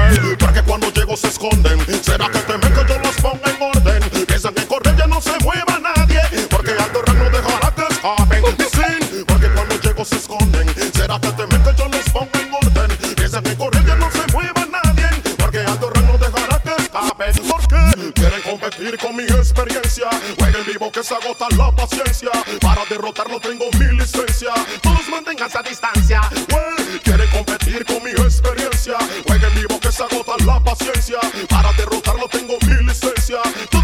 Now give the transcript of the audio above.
porque cuando llego se esconden. ¿Será que temen que yo los ponga en orden? Piensan que correr ya no se mueva nadie, porque Aldo Ray no dejará que escapen. Dicen, porque cuando llego se esconden. ¿Será que temen que yo los ponga en orden? Piensan que correr ya no se mueva nadie, porque Aldo Ray no dejará que escapen. ¿Por qué? Quieren competir con mi experiencia. Jueguen vivo que se agota la paciencia. Para derrotarlo tengo mi licencia. Todos manténganse a distancia. Quieren competir con mi experiencia. Jueguen vivo que se agota la paciencia. Para derrotarlo tengo mi licencia.